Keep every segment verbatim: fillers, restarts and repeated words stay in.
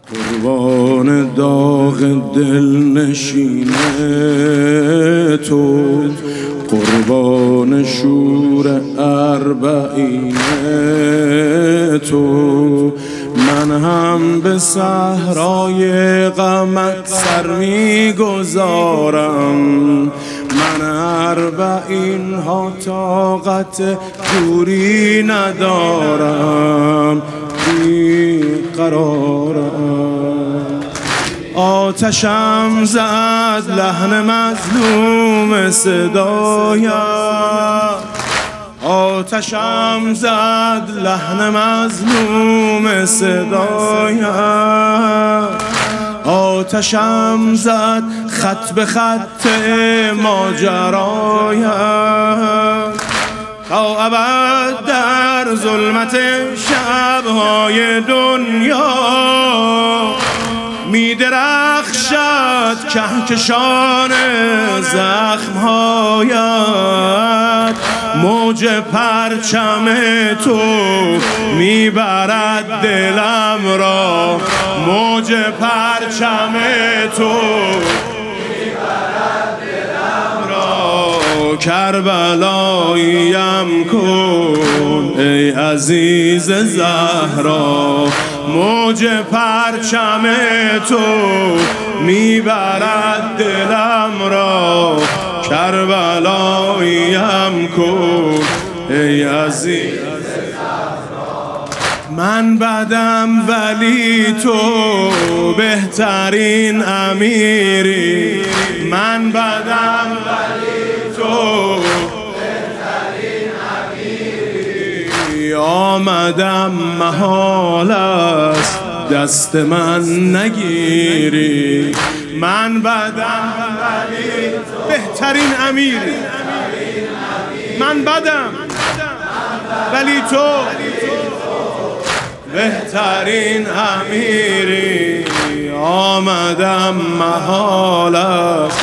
قربان داغ دل نشینه تو، قربان شور اربعینه تو، من هم به صحرای غمت سر میگذارم، من اربعین ها طاقت دوری ندارم، بی قرارم. آتشم زد لحن مظلوم صدایم، آتشم زد لحن مظلوم صدایم، آتشم زد خط به خط ماجرایم، تا ابد در ظلمت شبهای دنیا می درخشد کهکشان زخمهایت، موج پرچم تو می برد دلم را، موج پرچم تو می برد دلم را، کربلاییم کن ای عزیز زهرا، موج پرچم تو میبرد دلم را، کربلاییم کن ای عزیز زهرا. من بدم ولی تو بهترین امیری، من بدم ولی تو بهترین امیری، آمدم محال است دست من نگیری، من بدم ولی تو بهترین امیری، من بدم ولی تو بهترین امیری، آمدم محال است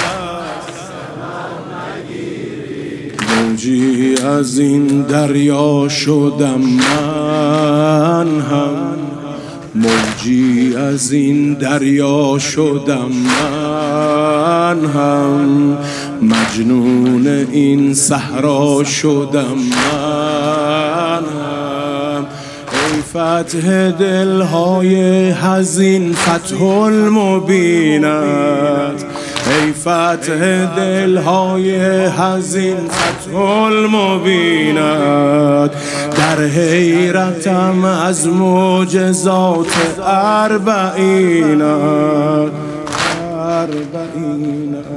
موجی از این دریا شدم من هم، موجی از این دریا شدم من هم، مجنون این صحرا شدم من هم، ای فتح دلهای حزین فتح المبینت، ای فتح دلهای حزین فتح المبینت، در حیرتم از معجزات اربعینت، اربعینت.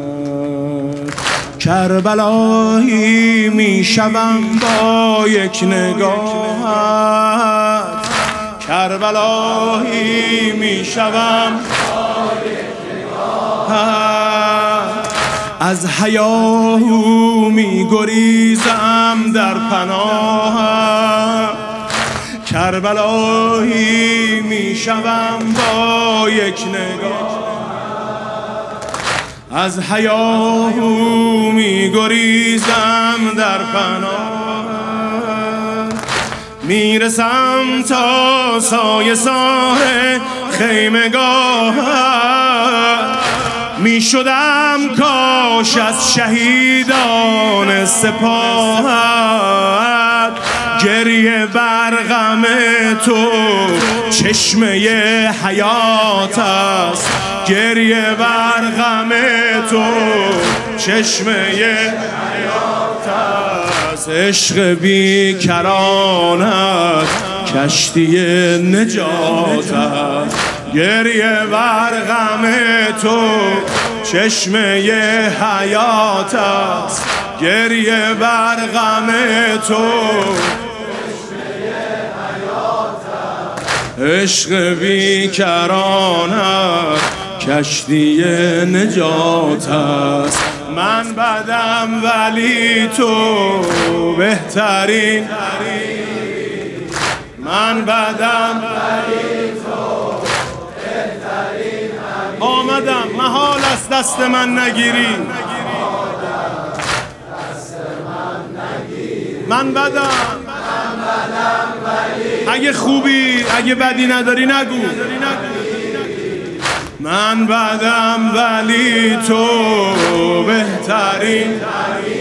کربلایی می شوم با یک نگاهت، کربلایی می شوم با یک نگاهت، از هیاهو می گریزم در پناهم، کربلایی می شوم با یک نگاه، از هیاهو می گریزم در پناهم، می رسم تا سایه سار خیمگاهت، می شدم کاش از شهیدان سپاهت، گریه بر غم تو چشمه حیات است، گریه بر غم تو چشمه حیات است، عشق بیکرانت کشتی نجات است، گریه بر غم تو چشمه حیات است، گریه بر غم تو چشمه حیات است، عشق بیکرانت کشتی نجات است، من بدم ولی تو بهترین، من بدم ولی تو بهترین، آمدم محال است دست من نگیری، من بدم اگه خوبی اگه بدی نداری نگو، من بدم ولی تو بهترین